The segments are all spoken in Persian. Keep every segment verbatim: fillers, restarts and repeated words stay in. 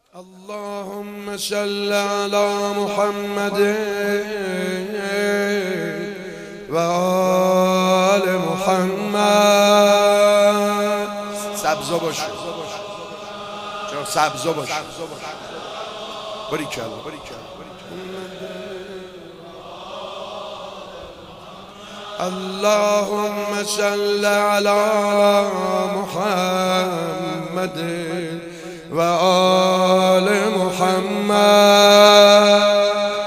اللهم صل على محمد و آل محمد. سبزا باشه چرا سبزا باشه. باریکلا اللهم صل على محمد و آل محمد.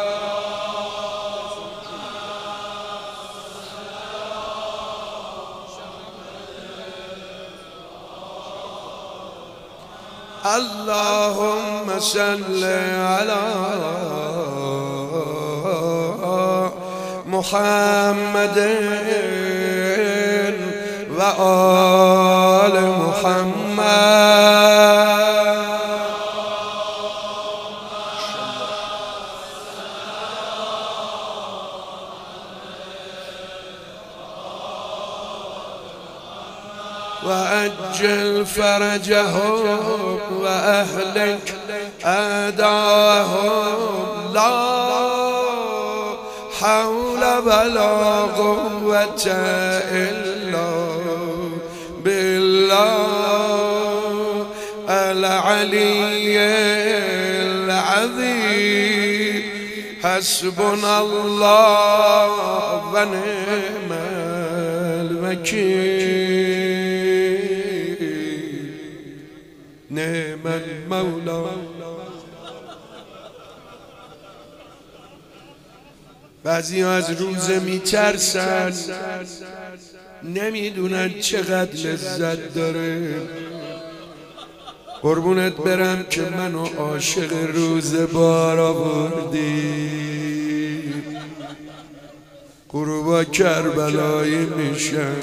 اللهم صل على محمد و آل محمد. وأجل فرجهم وأهلك أعداءهم. لا حول ولا قوة إلا بالله العلي العظيم. حسبنا الله ونعم الوكيل. نعم المولى. بعضی ها از روزه میترسن، نمیدونن چقدر لذت داره. قربونت برم که منو عاشق روزه بار آوردی. غروبا کربلایی میشن.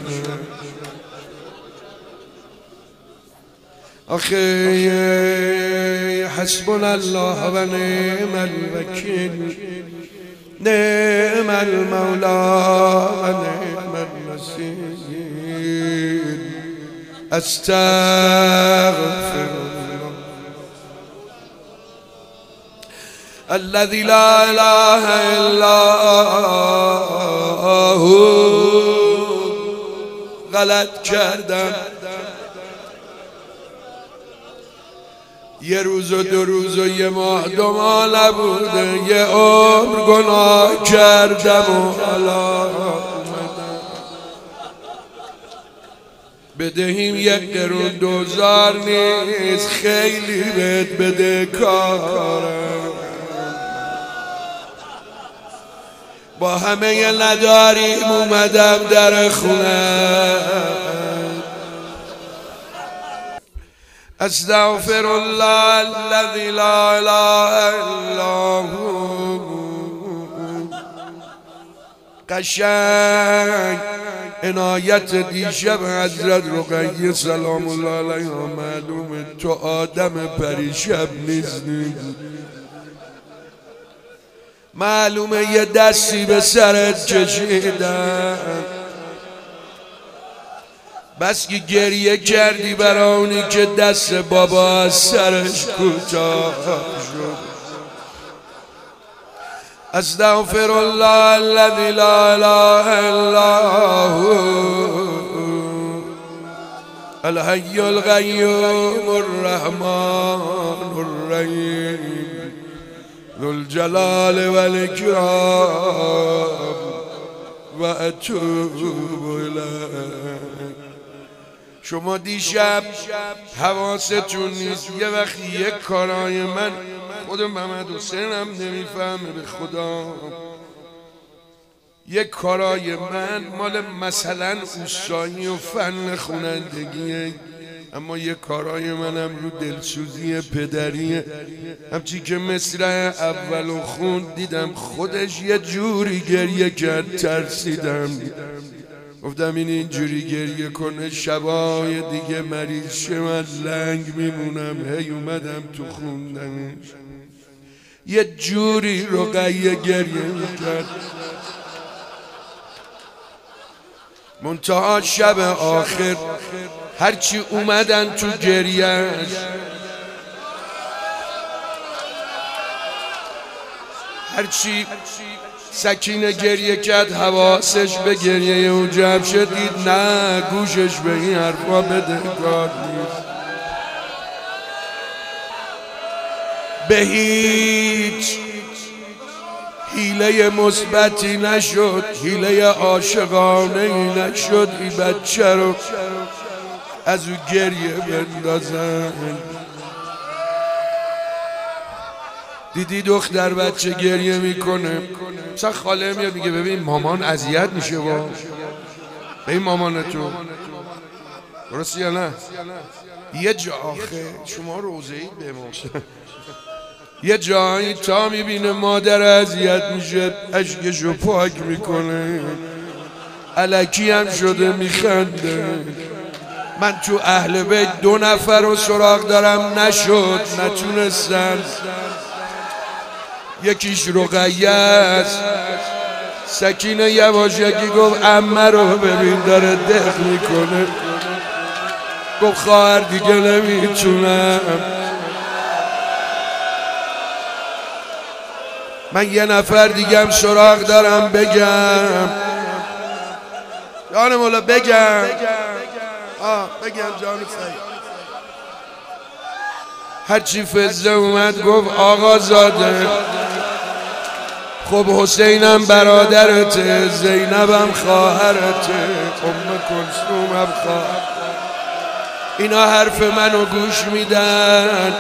آخه حسبنا الله و نعم الوکیل. نعم المولى و نعم النصير. استغفر الذي لا اله الا هو. غلط کردم، یه روز و دو روز و یه ماه دو ماه نبوده، یه عمر گناه کردم و حالا بدهیم یک قرون دوزار نیست، خیلی بهت بده کارم. با همه نداریم اومدم در خونه. استغفر الله الذي لا اله الا هو. قشنگ عنایت دیشب حضرت رقیه سلام الله علیها معلومه تو آدم پریشب نیستی. معلومه یه دستی به سرت کشیدن، بس که گریه کردی برای اونی که دست بابا از سرش کوتاه شد. استغفر الله الذي لا اله الا هو الحي القيوم الرحمن الرحيم ذو الجلال والإكرام وأتوب إليه. شما دیشب حواستون نیست، یه وقتی یک کارای من خود محمد حسینم نمیفهمه به خدا. یک کارای من مال مثلا اوستایی و فن خوانندگیه، اما یه کارای منم رو دلسوزی پدریه. همچی که مصرع اولو خوند دیدم خودش یه جوری گریه کرد، ترسیدم. گفتم این اینجوری گریه کنه شبای دیگه مریض شه من لنگ میمونم. هی اومدم تو خوندنش یه جوری رقیه گریه میکرد. منتها شب آخر هرچی اومدن تو گریهش هرچی سکینه گریه کرد حواسش به گریه او جمع شد، دید نه گوشش به این حرفا بدهکار نیست. به هیچ حیله مثبتی نشد، حیله عاشقانه ای نشد این بچه رو از او گریه بندازن. دیدی دختر بچه گریه میکنه، مثلا خاله میاد میگه ببین مامان اذیت میشه با به این مامان تو، درسته یا نه؟ یه جا آخه شما روزه‌اید به ما یه جایی تا میبینه مادر اذیت میشه اشکشو پاک میکنه، الکی هم شده میخنده. من تو اهل بیت دو نفر رو سراغ دارم نشد، نتونستن. یکیش رقیه است، سکینه یواشکی گفت عمه رو ببین داره دق میکنه، گفت خواهر دیگه نمیتونم. من یه نفر دیگه هم سراغ دارم بگم، جان مولا بگم، آه بگم جان سعید. هرچی فزه اومد گفت آقا زاده، خب حسینم برادرته، زینبم خواهرته، ام کلثوم هم خواهر. اینا حرف منو گوش میدن،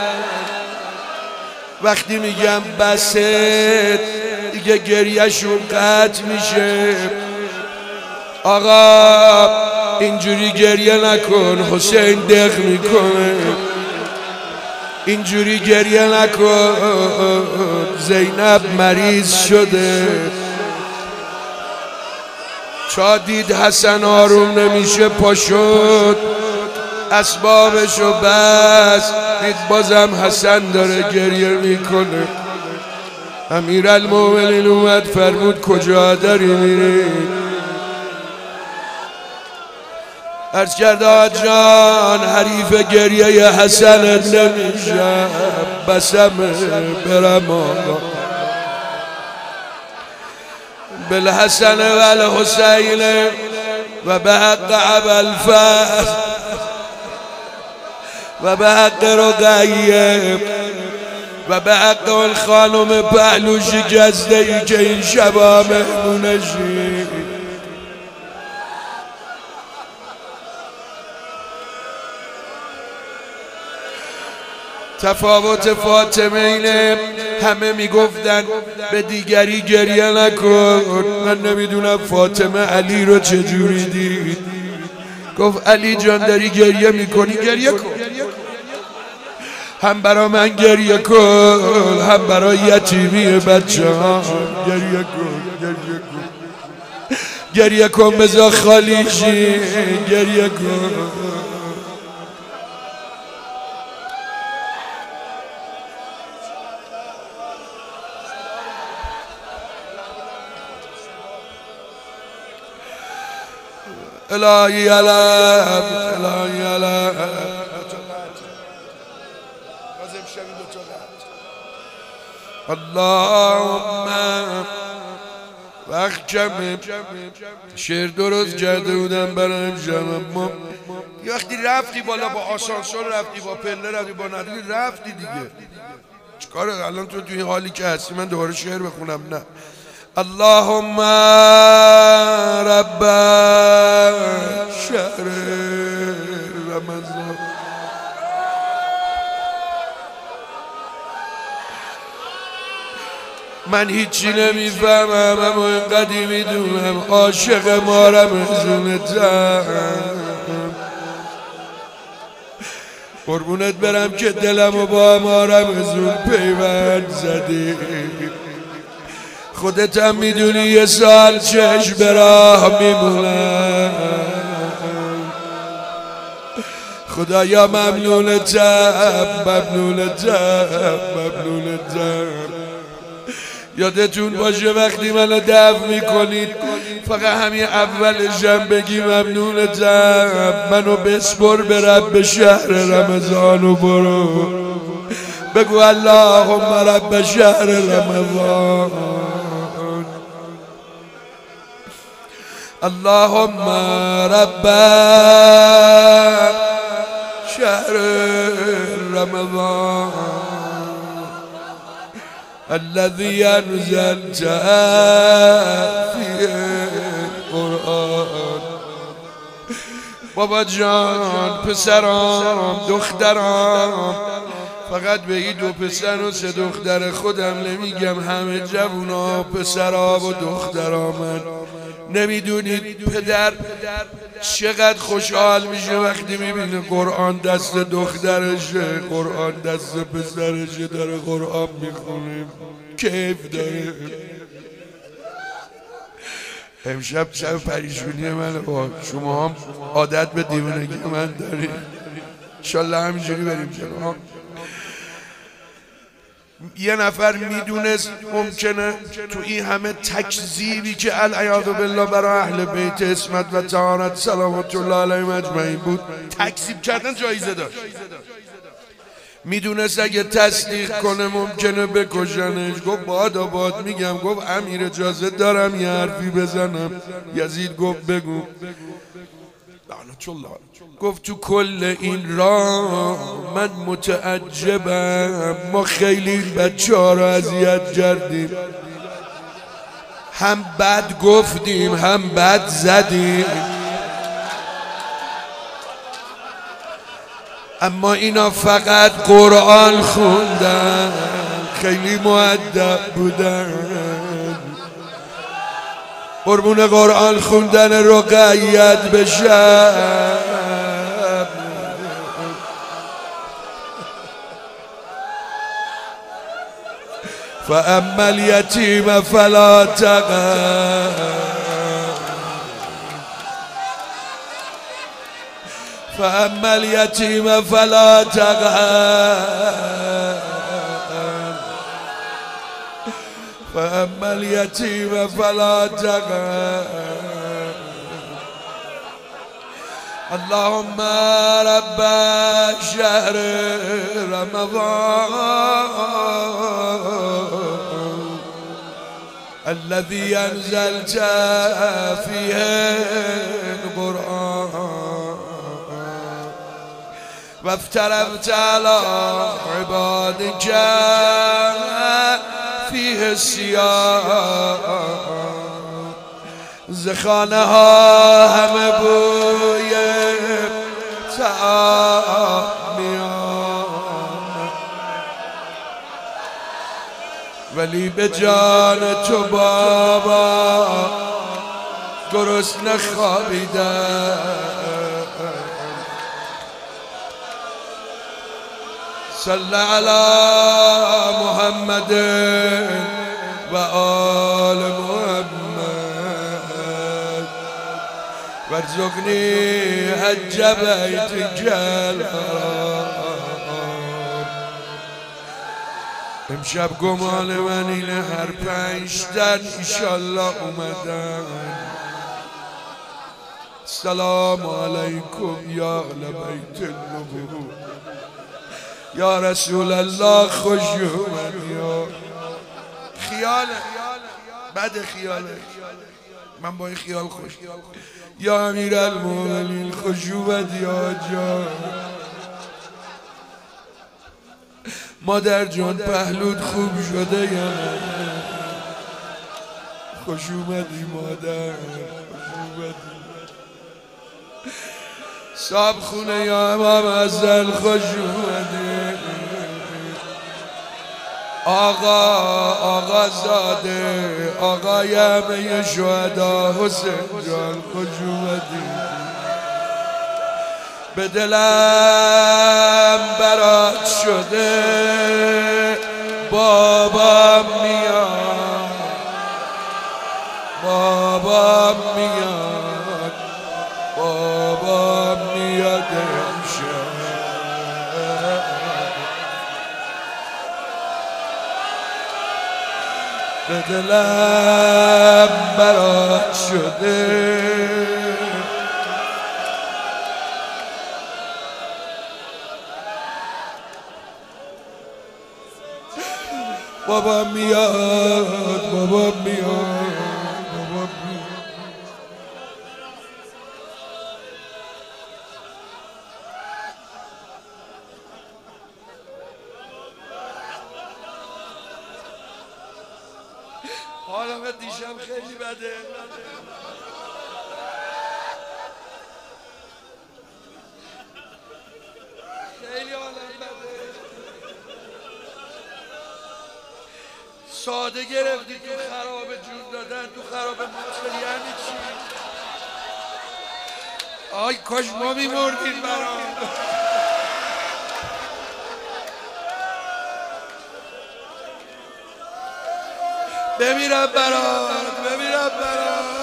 وقتی میگم بسه دیگه گریهشون قطع میشه. آقا اینجوری گریه نکن، حسین دق میکنه. اینجوری گریه نکن، زینب مریض شده. چا دید حسن آروم نمیشه پا شد، اسبابشو بس، دید بازم حسن داره گریه میکنه. امیرالمومنین اومد فرمود کجا داری میری؟ عرض کرد آقا جان حریف گریه حسن نمیشم، بسم برم آقا. بالحسن و الحسین و به حق ابوالفضل و به حق رقیه و به حق اون خانم پهلوشی گزده ای که این شبا مهمونشی. تفاوت فاطمه اینه، همه میگفتن به دیگری گریه نکن. من نمیدونم فاطمه علی رو چجوری دید. گفت علی جان داری گریه میکنی گریه کن، هم برا من گریه کن، هم برا یتیمی بچه ها گریه کن، گریه کن، گریه کن بذار خالی شی، گریه کن. الهی علم، الهی علم. اللهم وقت کمه، شعر درست کرده بودم برای امشب. ما یه وقتی رفتی بالا با آسانسور، رفتی با پله، رفتی با نداری، رفتی دیگه. چیکاره الان تو توی حالی که هستی من دوباره شعر بخونم؟ نه. اللهم رب شهر رمضان من هیچی نمیفهمم اما اینقدی میدونم عاشق ما رمضانتم. قربونت برم که دلمو با ما رمضان پیوند زدی. خودت هم میدونی یه سال چشم به راه میمونم. خدایا ممنونتم، ممنونتم، ممنونتم. یادتون باشه وقتی منو دفع میکنید فقط همین اولشم بگی ممنونتم. منو بسپر به رب شهر رمضان و برو. بگو اللهم رب شهر رمضان، اللهم رب شهر رمضان الذي أنزلت فيه القرآن. بابا جان، پسرام، دخترام، فقط به این دو پسر و سه دختر خودم نمیگم، همه جوونا پسرا و دخترا. من نمیدونید پدر چقدر خوشحال میشه وقتی میبینه قرآن دست دخترشه، قرآن دست پسرشه، داره قرآن میخونه، کیف داره. امشب شب پریشونی من با شما هم عادت به دیوانگی من دارید، انشالله همینجوری بریم جلو. یه نفر میدونست ممکنه تو این همه تکذیبی که العیاذ بالله برای اهل بیت عصمت و طهارت صلوات الله علیهم اجمعین بود تکذیب کردن جایزه داشت، میدونست اگه تصدیق کنه ممکنه بکشنش. گفت بادا باد میگم. گفت امیر اجازه دارم یه حرفی بزنم؟ یزید گفت بگو. گفت تو کل این راه من متعجبم، ما خیلی بچه ها را اذیت کردیم، هم بد گفتیم هم بد زدیم، اما اینا فقط قرآن خوندن، خیلی مؤدب بودن، قربون قرآن خوندن رقیت بشن. فاما الیتیم فلا تقهر، فاما الیتیم فلا تقهر، فاما الیتیم فلا تقهر. اللهم رب شهر رمضان الذي أنزلت فيه القرآن وافترضت على عبادك فيه الصيام. زخانه ها همه بوی طعام میاد، ولی به جان تو بابا گرسنه خوابیدم. صل علی محمد و آل محمد وارزقنی حج بیتک الحرام. امشب گمان من اینه هر پنج تن ایشالله اومدن. سلام علیکم یا اهل بیت النبوة، یا رسول الله خوش اومد. یا خیاله بد خیاله، من با این خیال خوش. یا امیر المؤمنین خوش اومد. یا جان مادر جان پهلود خوب شده یا نه؟ خوش اومدی مادر، خوش اومدی. صاحب خونه یا امام ازل خوش اومدی. آقا آقا زاده آقای همه شهدا حسین جان خوش اومدی. به دلم برات شده بابام میاد، بابام میاد، بابام میاد امشب. به دلم برات شده بابا میاد بابا میاد بابا میاد. حالم دیشب خیلی بده. خیلی حالم بده. ساده گرفتی تو خراب جون دادن، تو خراب ماچل یعنی چی؟ آی کاش ما میمردیم برام. بمیرم برات بمیرم برات.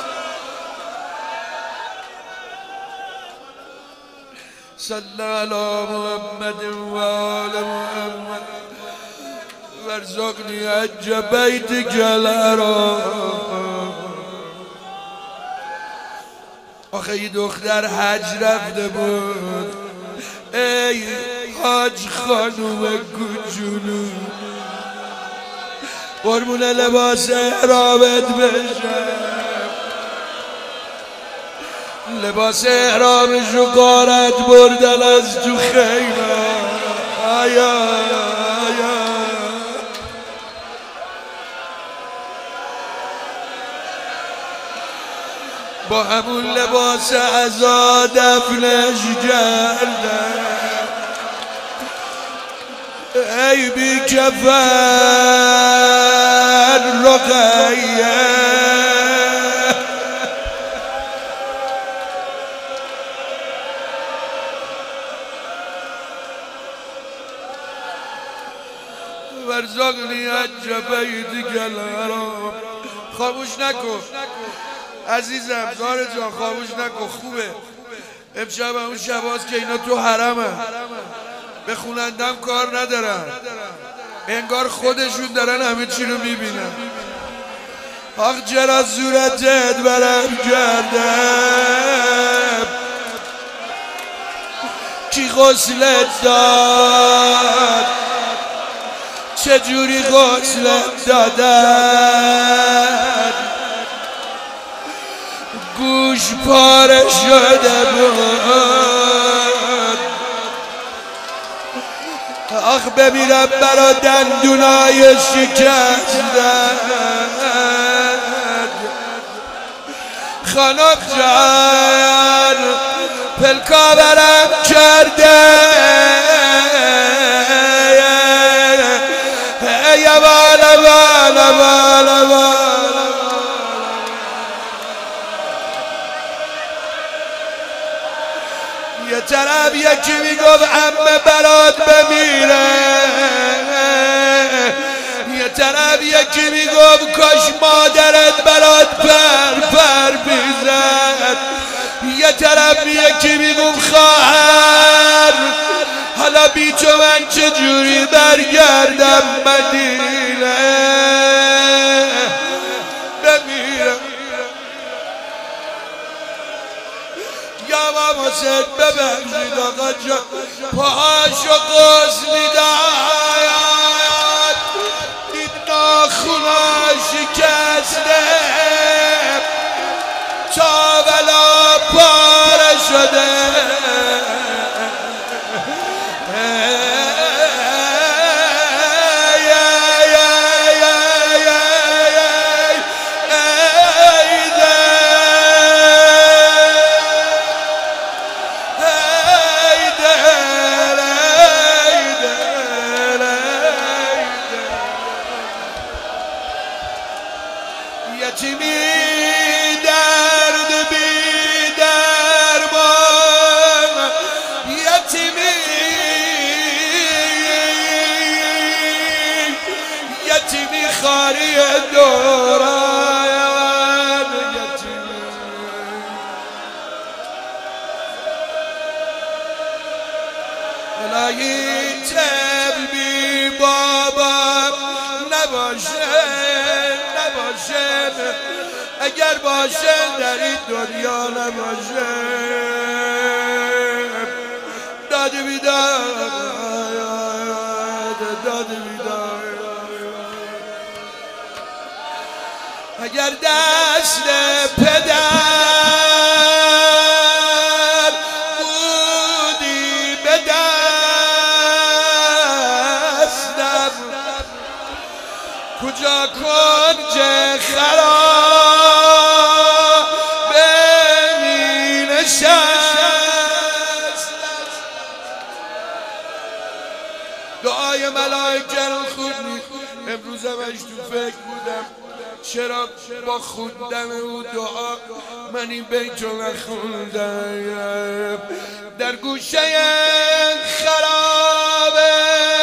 صلی علی محمد و آل محمد وارزقنی حج بیتک الحرام. آخه این دختر حج رفته بود، ای حاج خانوم کوچولو، قربون لباس احرامت بشم. لباس احرامشو غارت بردن از تو خیمه. آیا آیا با همون لباس عزا دفنش کردن. ای بی کفن رقیه، وارزقنی حج بیتک الحرام. خاموش نکن عزیزم، زار جان خاموش نکن. خوبه امشب اون شباست که اینا تو حرمه، به خونندم کار ندارن، انگار خودشون دارن همه چی رو میبینن. آخ چرا صورتت برم کردم، کی غسلت داد، چجوری غسلت دادن، گوش پاره شده بود. آخ بمیرم برا دندونای شکستن. خانم جان پلکا برم کرده، یا بالا بالا بالا بالا. یه طرف یکی میگفت عمه برات بمیره، یه طرف یکی میگفت کاش مادرت برات پر پر میزد، یه طرف یکی میگفت خواهر حالا بی تو من چجوری برگردم مدینه بمیرم. یا بابا سید ببخشید آقا جان، پاهاشو قوس میداد، این ناخونا شکسته تا بلا پاره شده. یتیمی درد بی درمان، یتیمی یتیمی خاری دوران، یتیمی الهی طب بی بابا نباشه نباشه، اگر باشه در این دنیا نباشه. داد بیداد داد بیداد اگر دست پدر بودی به دستم کجا کنج خراب می نشست دعای ملائکه رو خوندی امروز همش تو فکر بودم چرا با خوندن او دعا من این بیت رو نخوندم در گوشه خرابه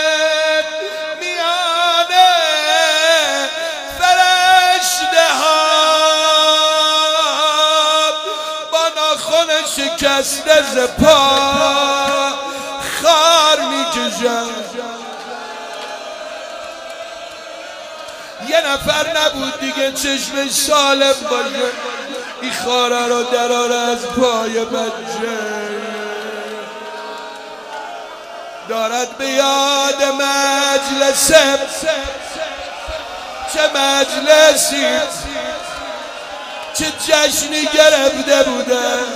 میانه فرشته ها با ناخن شکسته ز پا خار میکشند یه نفر نبود دیگه چشمش سالم باشه این خاره رو دراره از پای بچه دارد به یاد مجلسم چه مجلسی چه جشنی گرفته بودن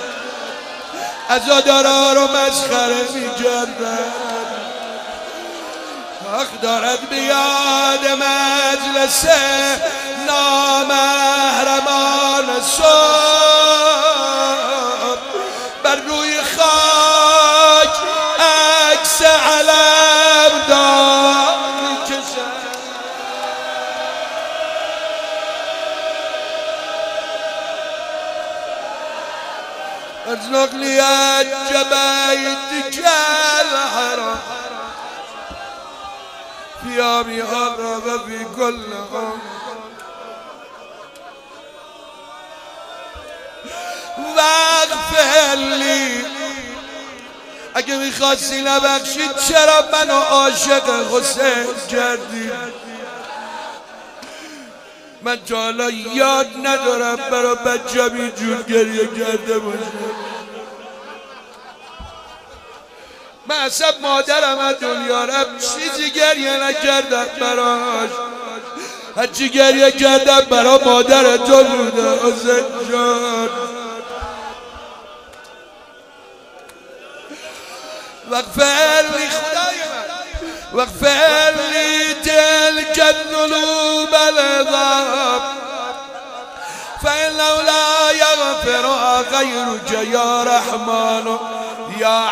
عزادارا رو مسخره می‌کردن حق دارد به یاد مجلس نامحرمان صبح بر روی خاک عکس علم دار می‌کشد از نقلیت جبیت الحرام فيها بأغرب في كل غم واغفر لي اگه میخواستی نبخشید چرا منو عاشق حسین کردی من تا حالا یاد ندارم برا بچه اینجور گریه کرده باشم من اصلا مادرم از دنیا رفت چیزی گریه نکردم براش هرچی گریه کردم برا مادر تو بوده حسین جان واغفر لی خدای من واغفر لی تلک الذنوب العظام فإنه لا يغفرها غيرك يا رحمن يا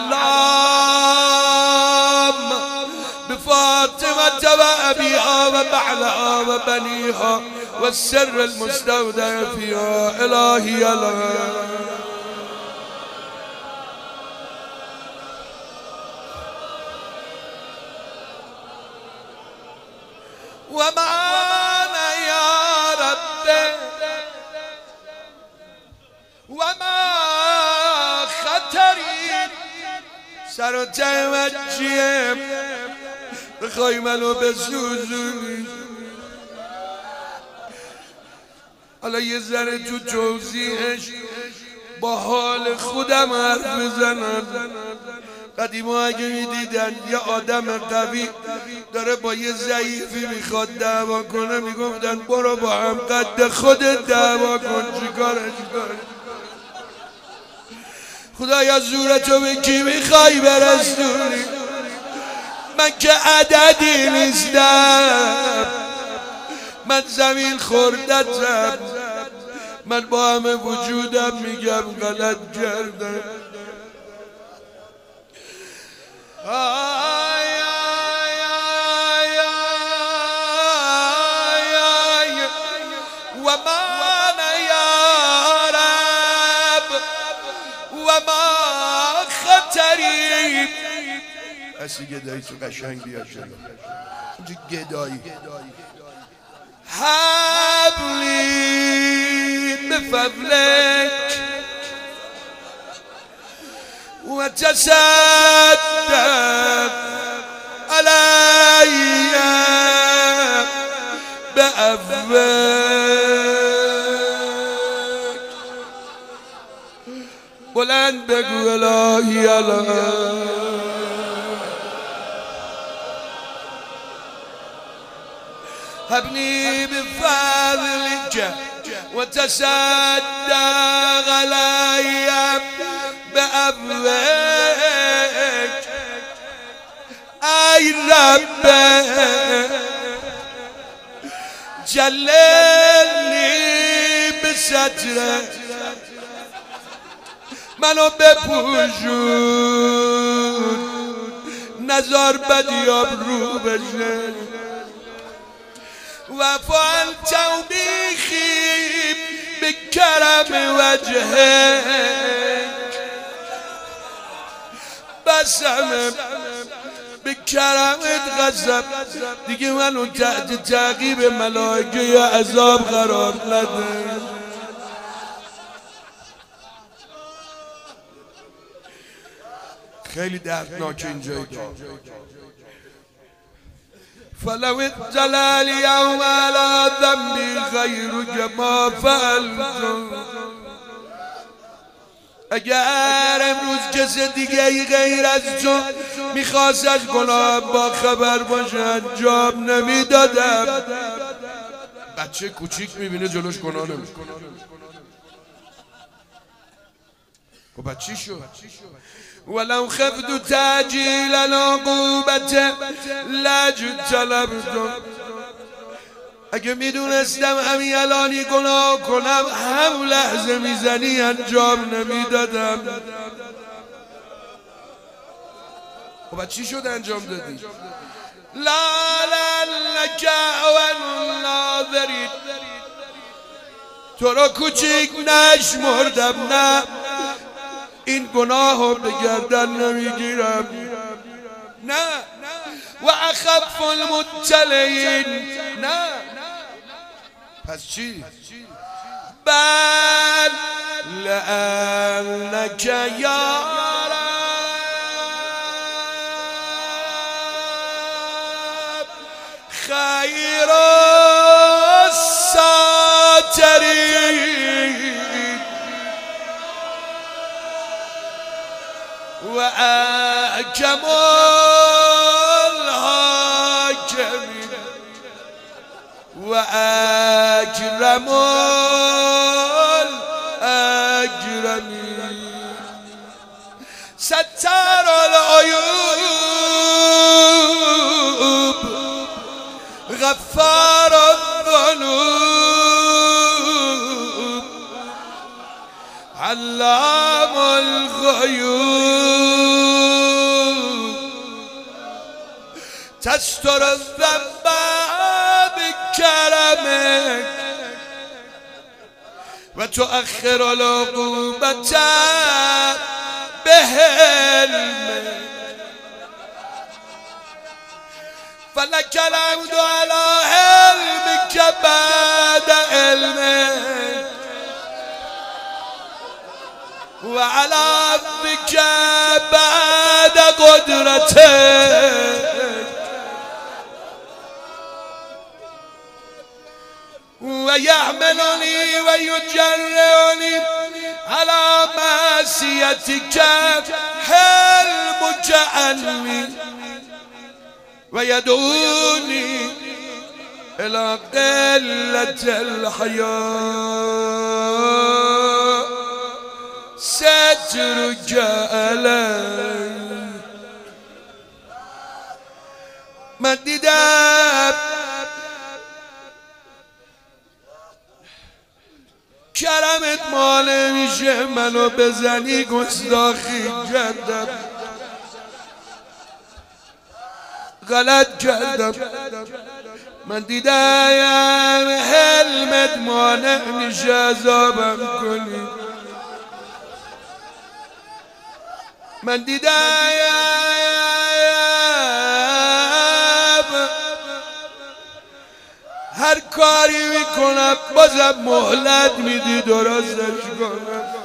علام بفاطمة وأبيها وبعلها وبنيها والسر المستودع فيها إلهي الله ومعنا يا رب وما خطری سر و توجیم بخوای منو بسوزونی حالا یه ذره تو توضیحش با حال خودم حرف بزنم قدیما اگه میدیدن یه آدم قوی داره با یه ضعیفی میخواد دعوا کنه میگفتن برو با هم قد خودت دعوا کن چیکارش کن خدایا زورتو به کی میخوای برسونی من که عددی نیستم من زمین خوردتم من با همه وجودم میگم غلط کردم آی آی آی آی آی و من یا رب و ما خطری اسی گدایی تو قشنگ بیاد شد اینجا گدایی حبلی بفضلک وتصدق علي بعفوك بلند بگو الهی الله هبني بفضلك وتصدق علي بأبوك أي رب جللني بسترك منو بپوشون نزار بدیاب رو بشه و فعل توبیخی بکرم وجهك بسم بکرمت غضب دیگه منو تحت تعقیب ملائکه یا عذاب قرار نده. خیلی دردناک اینجایی که فلو اطلع اليوم على ذنبي غيرك ما فعلت اگر امروز کسی دیگه غیر از تو میخواست از گناه با خبر باشه انجام نمیدادم. بچه کوچیک میبینه جلوش گناه نمیکنه. خب بچی شو ولو خفت تعجیل العقوبة لاجتنبت اگه میدونستم همین الانی گناه کنم هم لحظه میزنی انجام نمیدادم. خب چی شد انجام دادی؟ لا لك والناظرین تو را کوچیک نشمردم نه این گناه رو به گردن نمیگیرم نه و اخف المبتلین نه. پس چی؟ بل لأنك یا رب خیر الساترین و احکم الحاکمین و اکرم الاکرمین ستار العیوب غفار الذنوب علام الغیوب تستر الذنب بكرمك وتؤخر العقوبة بحلمك فلك الحمد على علمك بعد علمك وعلى عفوك بعد قدرتك ويحملني ويجرني على معصيتك حلمك عني ويدعوني إلى قلة الحياء سترك علي. من دیدم کرمت مال میشه منو بزنی گستاخی کردم غلط کردم. من دیدم حلمت مانع میشه عذابم کنی. من دیدم هر کاری میکنم بازم مهلت میدی درستش کنم.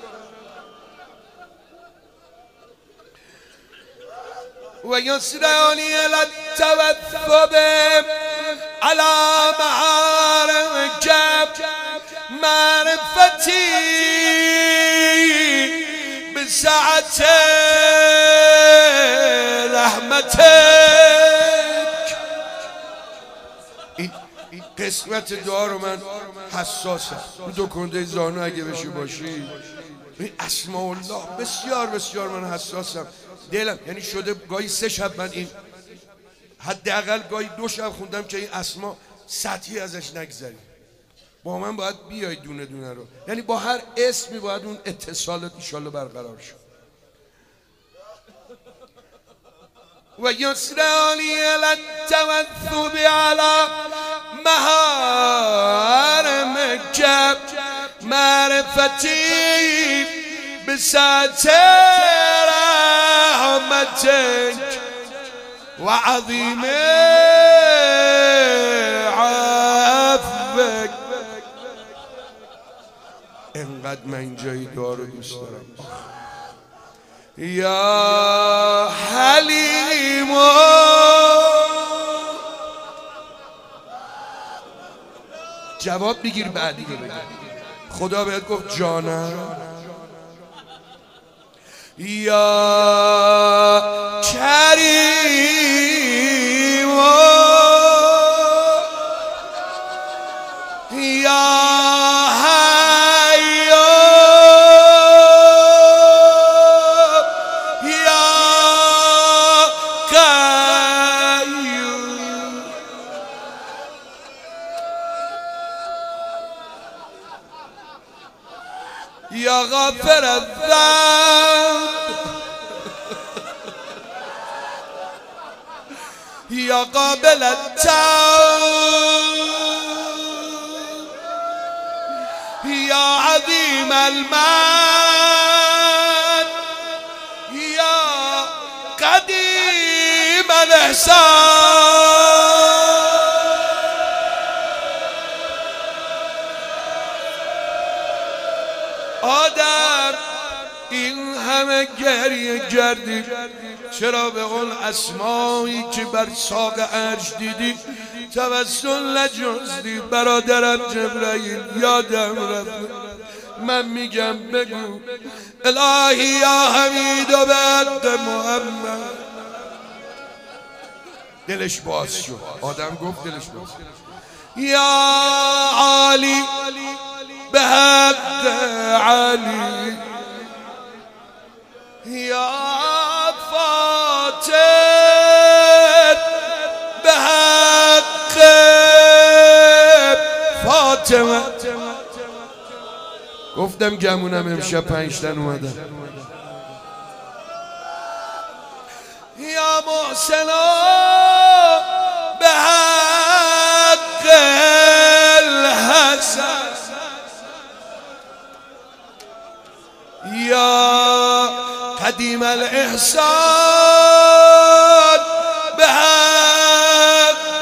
و یسرانی للتوثب على محارمك معرفتی بسعة رحمتك. این قسمت دعا رو من حساسم. دو کنده زانو اگه بشه باشی این اسماء الله بسیار بسیار من حساسم. دلم یعنی شده گاهی سه شب من این حداقل گاهی دو شب خوندم که این اسما سطحی ازش نگذری. با من باید بیای دونه دونه رو، یعنی با هر اسمی باید اون اتصالات انشالله برقرار شد. و یسرانی للتوثب علی محارمک معرفتی بساط رحمتک و عظیم عفوک. انقدر من این جایی دعا رو دوست دارم. یا حلیم جواب بگیر بعدی رو بگیر. خدا بهت گفت جانم. یا کریم یا یا غافر الذنب یا قابل التوب یا عظیم المن یا قدیم الاحسان. آدم این همه گریه کردی چرا به اون اسمایی که بر ساق عرش دیدی توسل نجستی؟ برادرم جبرائیل یادم رفت. من میگم بگو الهی یا حمید و بعد محمد. دلش باز شد. آدم گفت دلش باز. یا علی به حق علی یا فاتح به حق فاطمه. گفتم گمونم امشب پنجتن اومدن. یا محسنا به حق الحسن یا قدیم الاحسان به حق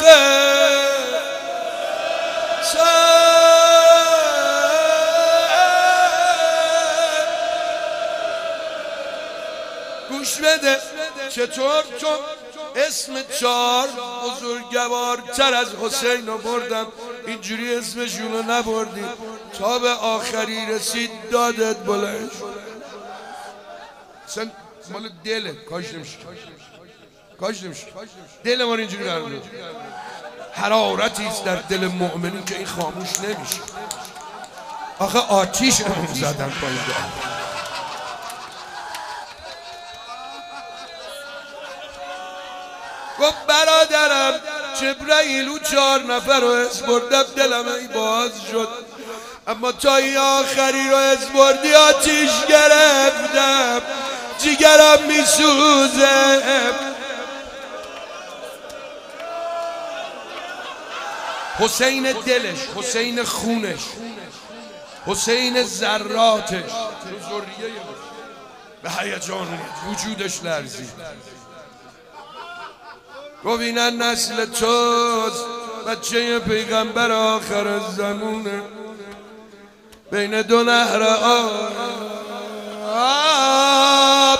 گوش بده چطور تو اسم چار بزرگوارتر از حسین رو بردم اینجوری اسمشون رو نبردی تا به آخری رسید دادت بلند سن مال دله کاش نمیشه کاش نمیشه دل ما رو اینجوری قرار بده. حرارتی است در دل مؤمنین که این خاموش نمیشه. آخه آتیش هم زدن پایین دار. گفت برادرم جبرائیل چهار نفر رو اسبردم دلم ای باز شد اما تا این آخری رو اسبردی آتیش گرفتم جگرم میسوزه. حسین دلش، حسین خونش، حسین ذراتش به هیجان وجودش لرزید. گفت این نسل توست بچه پیغمبر آخر زمونه بین دو نهر آب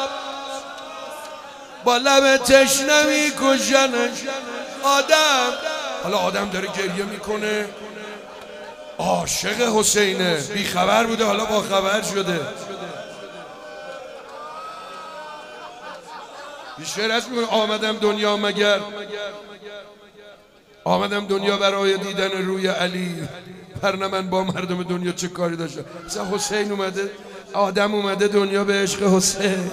با لب تشنه میکشنش. آدم حالا آدم داره گریه میکنه عاشق حسینه بی خبر بوده حالا با خبر شده. بیشتر از میگه آمدم دنیا مگر آمدم دنیا برای دیدن روی علی، ورنه من با مردم دنیا چه کاری داشتم. مثلا حسین اومده، آدم اومده دنیا به عشق حسین.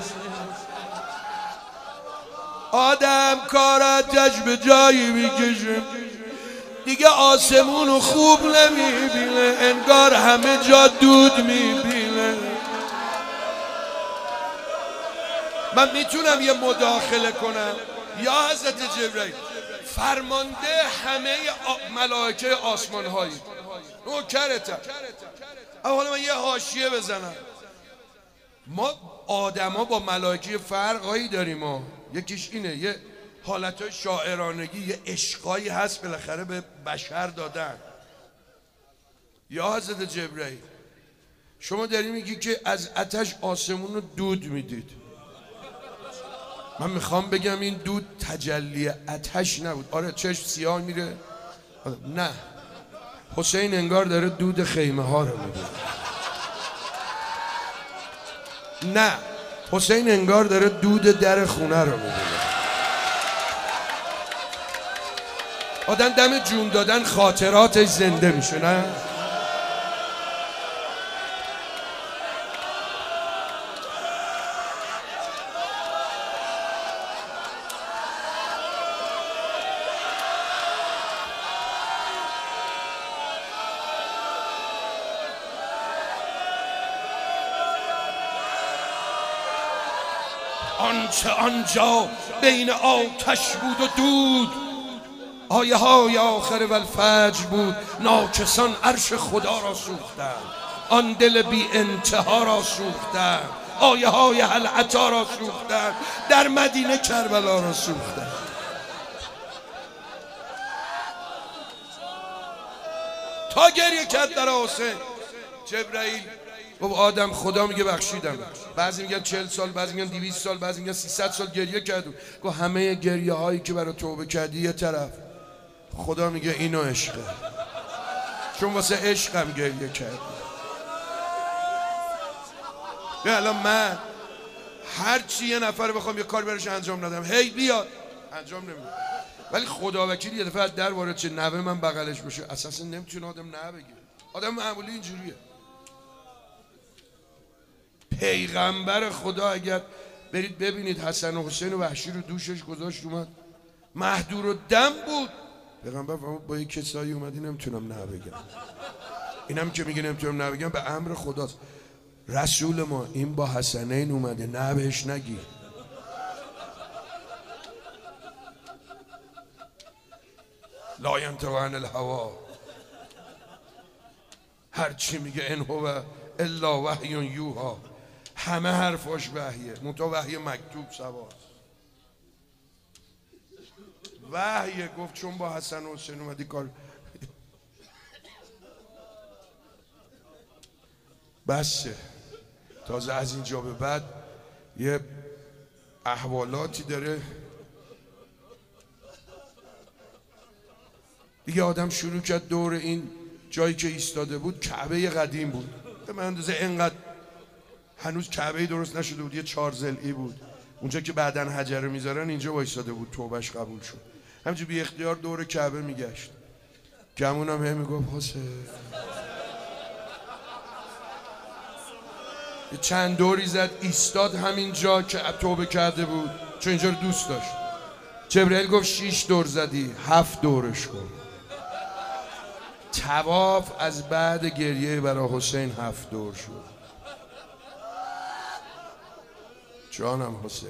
آدم کاراتش به جایی میکشه دیگه، آسمونو خوب نمیبینه، انگار همه جا دود میبینه. من میتونم یه مداخله کنم؟ یا حضرت جبرئیل فرمانده همه ملائکه آسمان هایی، نوکرتم. حالا من یه حاشیه بزنم، ما آدما با ملائکه فرقایی داریم. ما یکیش اینه، یه حالتهای شاعرانگی، یه عشقایی هست بالاخره به بشر دادن. یا حضرت جبرئیل شما داری میگی که از آتش آسمون رو دود میدید. من میخوام بگم این دود تجلی آتش نبود. آره چشم سیاه میره، نه، حسین انگار داره دود خیمه ها رو میده. نه، حسین انگار داره دود در خونه رو میده. آدم دم جون دادن خاطراتش زنده میشه، نه؟ آنچه آنجا بین آتش بود و دود، آیه های آخر والفجر بود. ناکسان عرش خدا را سوختند، آن دل بی انتها را سوختند. آیه های هل عطا را سوختند، در مدینه کربلا را سوختند. تا گریه کرد در حسین. جبرئیل گفت آدم خدا میگه بخشیدم. بعضی میگن چهل سال، بعضی میگن دویست سال، بعضی میگن سیصد سال گریه کردم. گفت همه گریه هایی که برای توبه کردی یه طرف، خدا میگه اینو عشقه، چون واسه عشقم گریه کردی. به الان من هر چی یه نفر بخوام یه کار برش انجام ندم، هی بیاد انجام نمیده. ولی خدا وکیلی یه دفعه در وارد چه نوه من بغلش بشه، اساسا نمیتونه آدم نه بگه. آدم معمولی اینجوریه. پیغمبر خدا اگر برید ببینید حسن و حسین و وحشی رو دوشش گذاشت اومد، مهدور و دم بود. پیغمبر با یک کسایی اومدی نمیتونم نه بگم. اینم که میگه نمیتونم نه بگم به امر خداست. رسول ما این با حسنین اومده، نه بهش نگی. لا ینطق عن الهوا، هر چی میگه ان هو الا وحی یوحی، همه حرفاش وحیه، منتها وحی مکتوب سواست. وحیه. گفت چون با حسن و حسین اومدی کار بسه. تازه از اینجا به بعد یه احوالاتی داره دیگه. آدم شروع کرد دور این جایی که ایستاده بود، کعبه قدیم بود، به من اندازه اینقدر، هنوز کعبه درست نشده بود، یه چهار ضلعی بود. اونجا که بعدن حجر میذارن اینجا وایساده بود، توبهش قبول شد. همینجور بی اختیار دور کعبه میگشت. گمونم هم میگفت حسین. چند دوری زد، ایستاد همین جا که توبه کرده بود، چون اینجا رو دوست داشت. جبرئیل گفت شیش دور زدی، هفت دورش کن. طواف از بعد گریه برای حسین هفت دور شد. جانم حسین،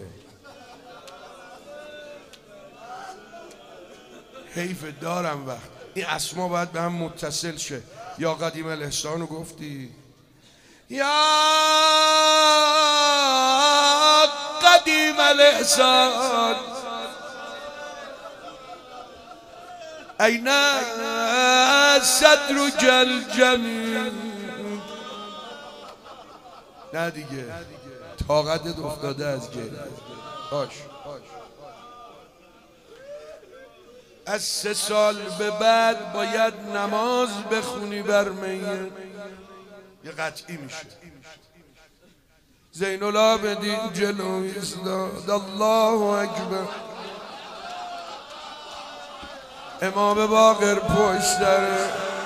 حیف دارم وقت این اسما باید به هم متصل شه. یا قدیم الاحسان رو گفتی، یا قدیم الاحسان این صدرک الجمیل. نه دیگه طاقتت افتاده از گریه. باش از سه سال به بعد باید نماز بخونی بر میت. یه قطعی میشه. زین العابدین جلو ایستاد، الله اکبر. امام باقر پشت داره،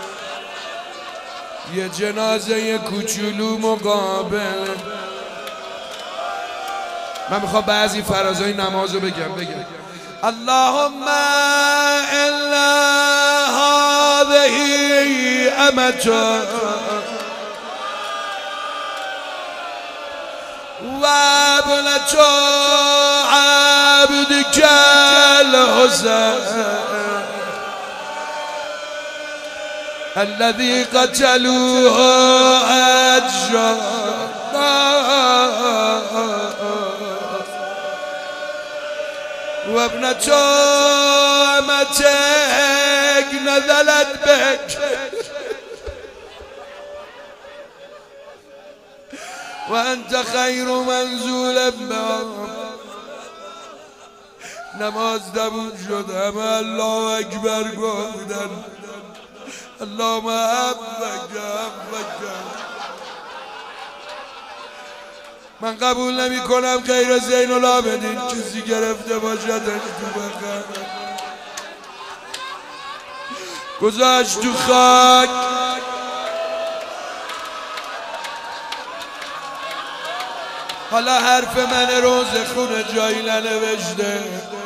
یه جنازه کوچولو مقابل. من میخوام بعضی فرازهای نمازو بگم بگم اللهم الا هذه امته و ابنة عبدك الحسين الذي قتلوه أجرا وابنة أمتك نزلت بك وأنت خير منزول بهم. نماز دبون شد، همه الله اکبر گفتن. اللهم حبک حبک. من قبول نمی کنم غیر زین العابدین چیزی گرفته باشد تو بخم. گذاشت تو خاک، حالا حرف من روز خونه جایی ننوشته،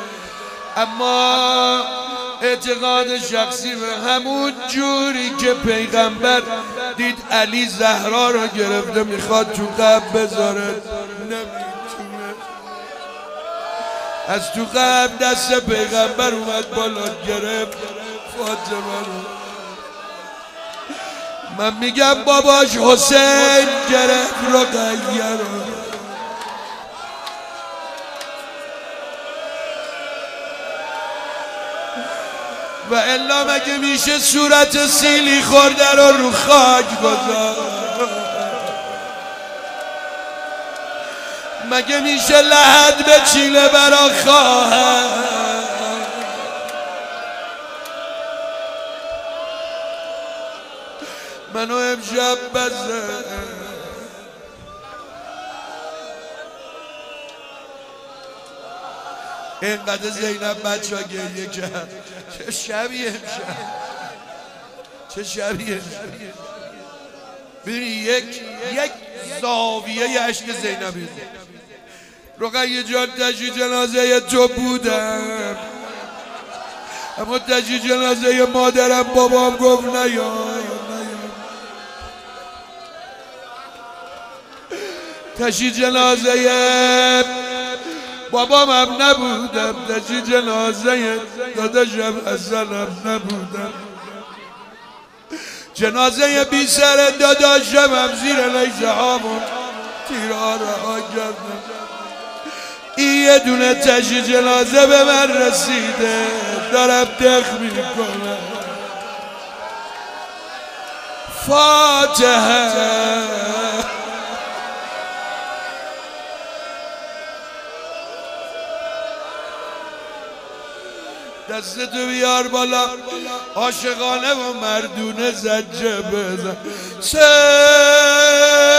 اما اعتقاد شخصی به همون جوری که پیغمبر دید علی زهرا رو گرفته میخواد تو قبر بذاره، نمیتونه. از تو قبر دست پیغمبر اومد بالا گرفت فاطمه رو. من میگم باباش حسین گرفت رقیه رو. و الا مگه میشه صورت سیلی خورده رو رو خاک گذاشت؟ مگه میشه لحد به چیله برا خواهر؟ منو امشب بزه اینقدر زینب بچه ها گریه کرد. چه شبیه امشب، چه شبیه. ببینی یک یک زاویه عشق زینبی. رقیه جان تشییع جنازه تو بودم، اما تشییع جنازه مادرم بابام گفت نیا. تشییع جنازه بابام هم نبودم، تشییع جنازه داداشم حسنم نبودم. جنازه بی سر داداشم هم زیر لیزه هامون تیرها رها کردم. این یه دونه تشییع جنازه به من رسیده، دارم دق میکنم. فاتحه. دستتو بیار بالا، عاشقانه و مردونه زجه بزن.